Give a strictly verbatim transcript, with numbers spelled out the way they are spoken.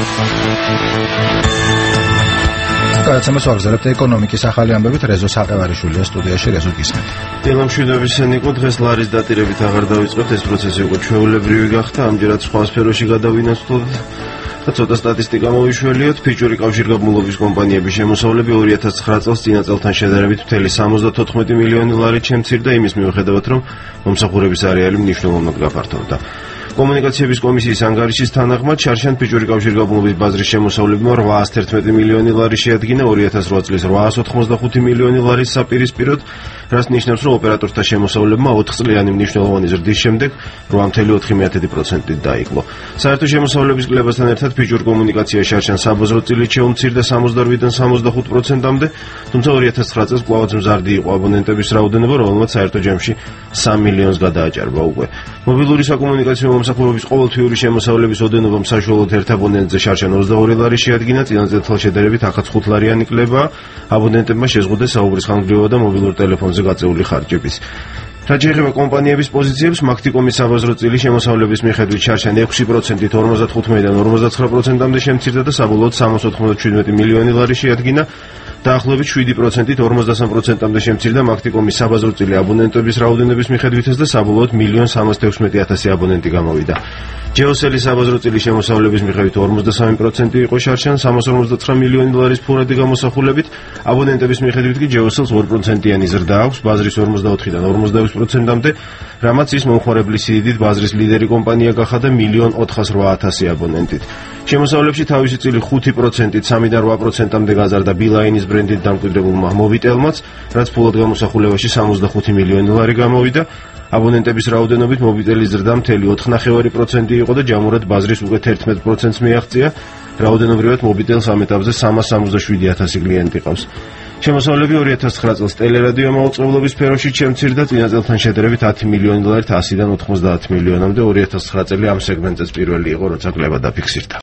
გადაცემას ვაგრძელებთ ეკონომიკის ახალი ამბებით რეზო საყევარიშვილია სტუდიაში. რეზო, გისმენთ. დილამშვიდობისა ნიკო, დღეს ლარის დატირებით აღარ დავიწყებთ, ეს პროცესი უკვე ჩვეულებრივი გახდა, ამჯერად სხვა სფეროში გადავინაცვლოთ და ცოტა სტატისტიკა მოვიშველიოთ. ფიჭური კავშირგაბმულობის კომპანიების შემოსავლები ორი ათას ცხრა წელს წინა წელთან შედარებით მთელი სამოცდათოთხმეტი მილიონი ლარით შემცირდა, იმის მიუხედავად, რომ მომსახურების არეალი მნიშვნელოვნად გაფართოვდა. კომუნიკაციების კომისიის ანგარიშის თანახმად შარშან ფიჭური კავშირგაბმულობის ბაზრის შემოსავლებმა რვაას თერთმეტი მილიონი ლარი შეადგინა ორი ათას რვა წლის რვაას ოთხმოცდახუთი მილიონი ლარის საპირისპიროდ, რაც ნიშნავს, რომ ოპერატორთა შემოსავლებმა ოთხწლიანი მნიშვნელოვანი ზრდის შემდეგ რვა კoma ოთხი პროცენტით დაიკლო. საერთო შემოსავლების კლებასთან ერთად ფიჭურ კომუნიკაცია შარშან საბაზრო წილით შეუმცირდა სამოცდაოთხიდან სამოცდახუთ პროცენტამდე, თუმცა ორი ათას ცხრა წელს კვლავაც მზარდი იყო აბონენტების რაოდენობა, რომელმაც საერთო ჯამში სამ მილიონს გადააჭარბა უკვე. მობილური საკომუნიკაციო მომსახურების ყოველთვიური შემოსავლების ოდენობამ საშუალოდ ერთ აბონენტზე შარშან ოცდაორი ლარი შეადგინა, წინა წელთან შედარებით ათას ოცდახუთ ლარიანი კლება აბონენტებმა შეზღუდეს საუბრის ხანგრძლივობა და მობილურ ტელეფონზე გაწეული ხარჯების. რაც შეეხება კომპანიების პოზიციებს, მაქტიკომის საბაზრო წილი შემოსავლების მიხედვით შარშან ექვსი პროცენტით ორმოცდათხუთმეტიდან ორმოცდაცხრა პროცენტამდე შემცირდა და საბოლოოდ სამას ოთხმოცდაშვიდმეტი მილიონი ლარი შეადგინა. დაახლოებით შვიდი პროცენტით ორმოცდასამ პროცენტამდე შემცირდა მაქტიკომის საბაზრო წილი აბონენტების რაოდენობის მიხედვითაც და საბოლოოდ მილიონ სამას თექვსმეტი ათასი აბონენტი გამოვიდა. ჯეოსელის საბაზრო წილი შემოსავლების მიხედვით ორმოცდასამი პროცენტი იყო შარშან სამას ორმოცდაცხრა მილიონი ლარის ფურადი გამოსახულებით, აბონენტების მიხედვით კი ჯეოსელს ორი პროცენტიანი ზრდა აქვს ბაზრის ორმოცდაოთხიდან ორმოცდაექვსი პროცენტამდე, რამაც ის მომხმარებლის სიდიდით ბაზრის ლიდერი კომპანია გახადა მილიონ ოთხას რვა ათასი აბონენტით. შემოსავლებში თავისი წილი ხუთი პროცენტით სამიდან რვა პროცენტამდე გაზარდა ბილაინის ბრენდით დამკვიდრებულმა მოვიტელმაც, რაც ფულად გამოსახულებაში სამოცდახუთი მილიონი ლარი გამოვიდა. აბონენტების რაოდენობით მოვიტელის ზრდა მთელი ოთხ კoma ნახევარი პროცენტი იყო და ჯამურად ბაზრის უკვე თერთმეტ პროცენტს მიაღწია. რაოდენობრივად მოვიტელს ამ ეტაპზე სამას სამოცდაშვიდი ათასი კლიენტი ყავს. შემოსავლები ორი ათას ცხრა წელს ტელერადიო მაუწყებლობის სფეროში შემცირდა, წინა წელთან შედარებით ათი მილიონი ლარით ასიდან ოთხმოცდაათი მილიონამდე. ორი ათას ცხრა წელი ამ სეგმენტზეც პირველი იყო, როცა კლება დაფიქსირდა.